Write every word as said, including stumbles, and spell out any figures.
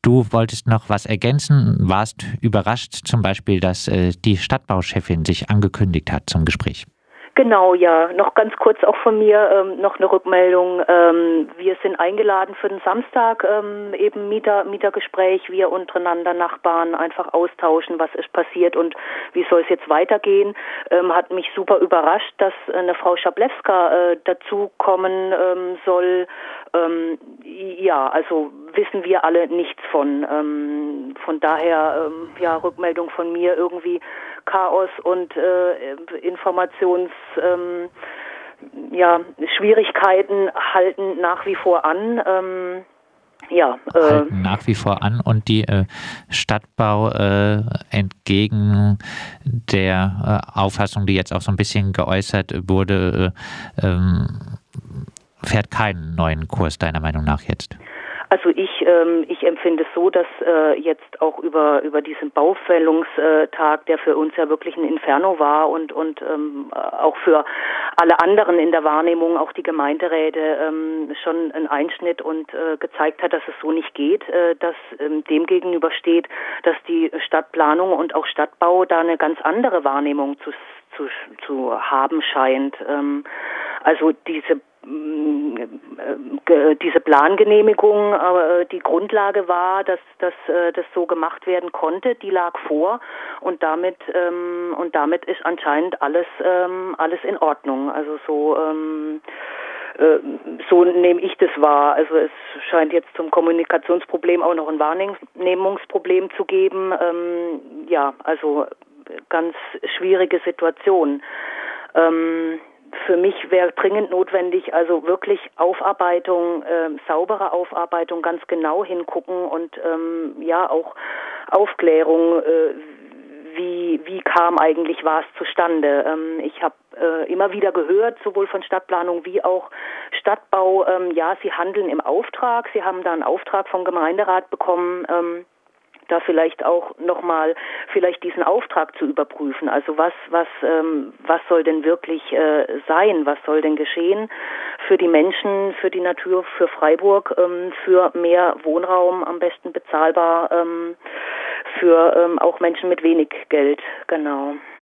Du wolltest noch was ergänzen, warst überrascht zum Beispiel, dass äh, die Stadtbauchefin sich angekündigt hat zum Gespräch. Genau, ja. Noch ganz kurz auch von mir ähm, noch eine Rückmeldung. Ähm, wir sind eingeladen für den Samstag, ähm, eben Mieter, Mietergespräch, wir untereinander Nachbarn einfach austauschen, was ist passiert und wie soll es jetzt weitergehen. Ähm, hat mich super überrascht, dass eine Frau Schablewska äh, dazu kommen ähm, soll. Ähm, ja, also wissen wir alle nichts von. Ähm, von daher, ähm, ja, Rückmeldung von mir irgendwie Chaos und äh, Informations ähm, ja, Schwierigkeiten halten nach wie vor an. Ähm, ja, äh, halten nach wie vor an und die äh, Stadtbau äh, entgegen der äh, Auffassung, die jetzt auch so ein bisschen geäußert wurde, äh, ähm, fährt keinen neuen Kurs deiner Meinung nach jetzt? Also ich ähm, ich empfinde es so, dass äh, jetzt auch über über diesen Baufällungstag, der für uns ja wirklich ein Inferno war und und ähm, auch für alle anderen in der Wahrnehmung, auch die Gemeinderäte, ähm, schon ein Einschnitt und äh, gezeigt hat, dass es so nicht geht, äh, dass ähm, dem gegenüber steht, dass die Stadtplanung und auch Stadtbau da eine ganz andere Wahrnehmung zu zu, zu haben scheint. Ähm, also diese diese Plangenehmigung, äh, die Grundlage war, dass, dass äh, das so gemacht werden konnte, die lag vor und damit ähm, und damit ist anscheinend alles ähm, alles in Ordnung. Also so ähm, äh, so nehme ich das wahr. Also es scheint jetzt zum Kommunikationsproblem auch noch ein Wahrnehmungsproblem zu geben. Ähm, ja, also ganz schwierige Situation. Ähm, Für mich wäre dringend notwendig, also wirklich Aufarbeitung, äh, saubere Aufarbeitung, ganz genau hingucken und ähm, ja auch Aufklärung, äh, wie wie kam eigentlich was zustande. Ähm, ich habe äh, immer wieder gehört, sowohl von Stadtplanung wie auch Stadtbau, ähm, ja, sie handeln im Auftrag, sie haben da einen Auftrag vom Gemeinderat bekommen, ähm, da vielleicht auch nochmal vielleicht diesen Auftrag zu überprüfen. Also was was ähm, was soll denn wirklich äh, sein? Was soll denn geschehen für die Menschen, für die Natur, für Freiburg, ähm, für mehr Wohnraum, am besten bezahlbar, ähm, für ähm, auch Menschen mit wenig Geld. Genau.